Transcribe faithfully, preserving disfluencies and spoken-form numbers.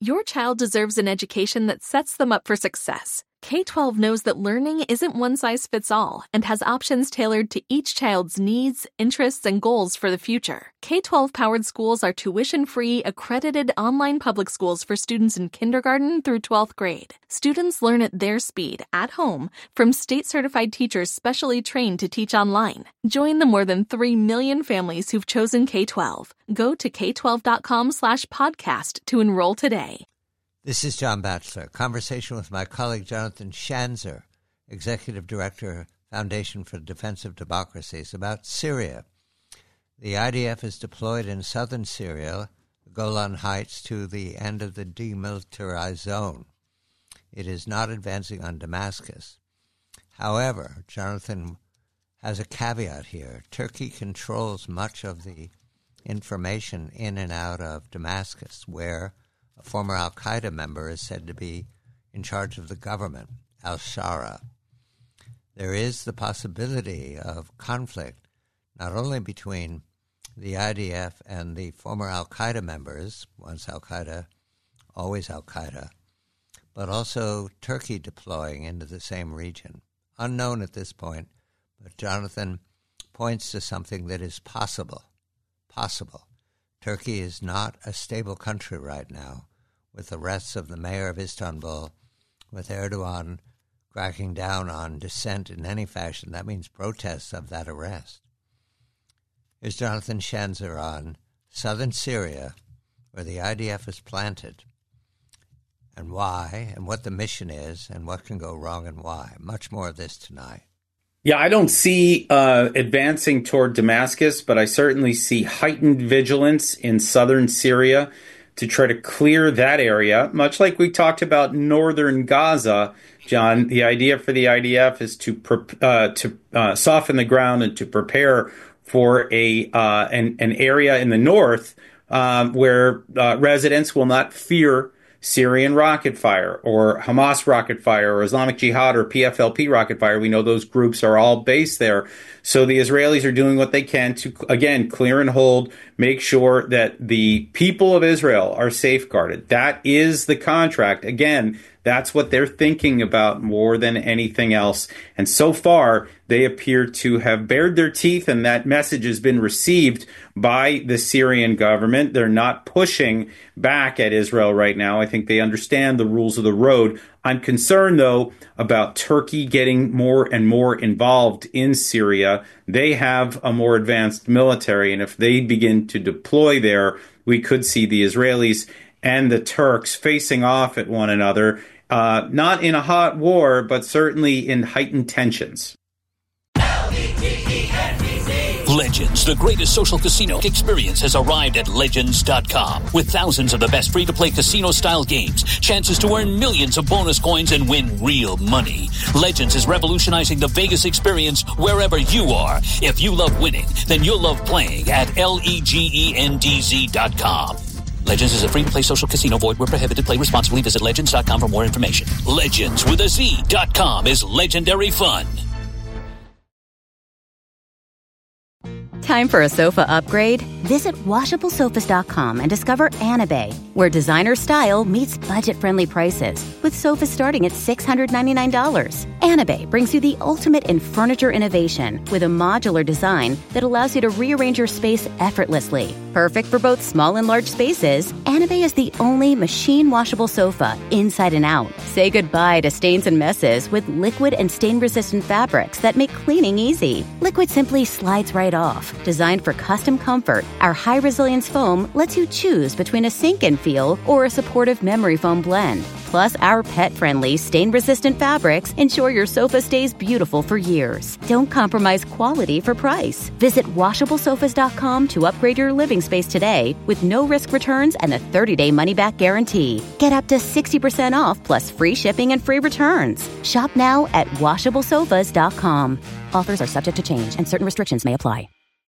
Your child deserves an education that sets them up for success. K twelve knows that learning isn't one size fits all and has options tailored to each child's needs, interests, and goals for the future. K twelve powered schools are tuition-free, accredited online public schools for students in kindergarten through twelfth grade. Students learn at their speed, at home, from state-certified teachers specially trained to teach online. Join the more than three million families who've chosen K twelve. Go to k twelve dot com slash podcast to enroll today. This is John Batchelor. Conversation with my colleague Jonathan Schanzer, Executive Director, Foundation for the Defense of Democracies, about Syria. The I D F is deployed in southern Syria, the Golan Heights, to the end of the demilitarized zone. It is not advancing on Damascus. However, Jonathan has a caveat here. Turkey controls much of the information in and out of Damascus, where a former al-Qaeda member is said to be in charge of the government, al-Shara. There is the possibility of conflict, not only between the I D F and the former al-Qaeda members, once al-Qaeda, always al-Qaeda, but also Turkey deploying into the same region. Unknown at this point, but Jonathan points to something that is possible. Possible. Turkey is not a stable country right now, with arrests of the mayor of Istanbul, with Erdogan cracking down on dissent in any fashion. That means protests of that arrest. Here's Jonathan Schanzer on southern Syria, where the I D F is planted, and why, and what the mission is, and what can go wrong and why. Much more of this tonight. Yeah, I don't see uh, advancing toward Damascus, but I certainly see heightened vigilance in southern Syria to try to clear that area, much like we talked about northern Gaza. John, the idea for the I D F is to uh, to uh, soften the ground and to prepare for a uh, an, an area in the north uh, where uh, residents will not fear Syrian rocket fire or Hamas rocket fire or Islamic Jihad or P F L P rocket fire. We know those groups are all based there. So the Israelis are doing what they can to, again, clear and hold, make sure that the people of Israel are safeguarded. That is the contract. Again, that's what they're thinking about more than anything else. And so far, they appear to have bared their teeth, and that message has been received by the Syrian government. They're not pushing back at Israel right now. I think they understand the rules of the road. I'm concerned, though, about Turkey getting more and more involved in Syria. They have a more advanced military, and if they begin to deploy there, we could see the Israelis and the Turks facing off at one another, uh, not in a hot war, but certainly in heightened tensions. Legends, the greatest social casino experience, has arrived at Legends dot com. With thousands of the best free-to-play casino-style games, chances to earn millions of bonus coins and win real money. Legends is revolutionizing the Vegas experience wherever you are. If you love winning, then you'll love playing at L-E-G-E-N-D-Z dot com. Legends is a free-to-play social casino. Void where prohibited. Play responsibly. Visit Legends dot com for more information. Legends with a Z dot com is legendary fun. Time for a sofa upgrade? Visit washable sofas dot com and discover Anabay, where designer style meets budget-friendly prices, with sofas starting at six hundred ninety-nine dollars. Anabay brings you the ultimate in furniture innovation with a modular design that allows you to rearrange your space effortlessly. Perfect for both small and large spaces, Anabay is the only machine-washable sofa inside and out. Say goodbye to stains and messes with liquid and stain-resistant fabrics that make cleaning easy. Liquid simply slides right off. Designed for custom comfort, our high-resilience foam lets you choose between a sink-in feel or a supportive memory foam blend. Plus, our pet-friendly, stain-resistant fabrics ensure your sofa stays beautiful for years. Don't compromise quality for price. Visit washable sofas dot com to upgrade your living space today with no-risk returns and a thirty-day money-back guarantee. Get up to sixty percent off plus free shipping and free returns. Shop now at washable sofas dot com. Offers are subject to change and certain restrictions may apply.